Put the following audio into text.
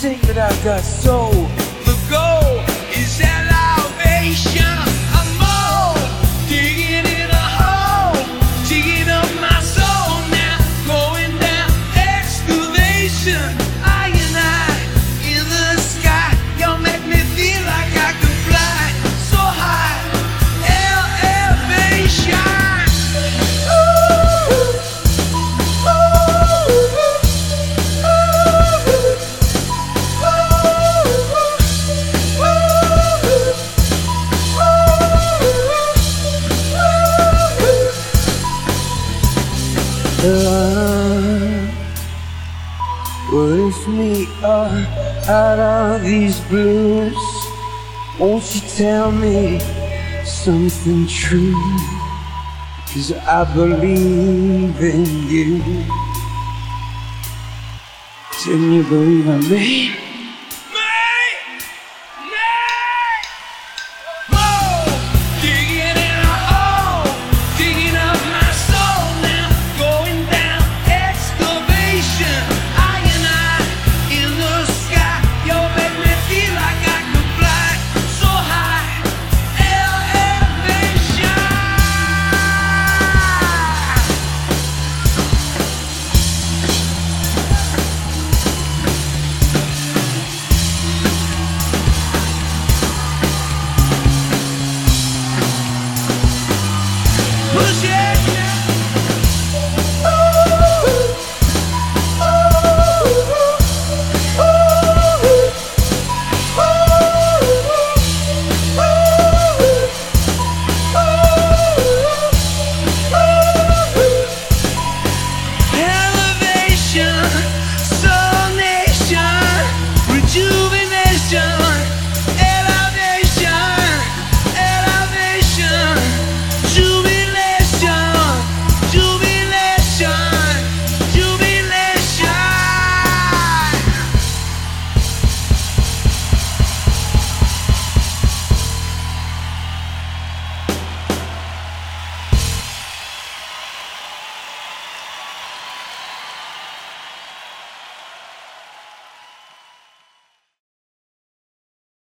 think that I've got soul. The goal is elevation. I'm more digging in a hole, digging up my soul now, going down excavation. I and I in the sky, y'all make me feel like I could fly so high. Elevation. Lift me up out of these blues. Won't you tell me something true? 'Cause I believe in you. Can you believe in me?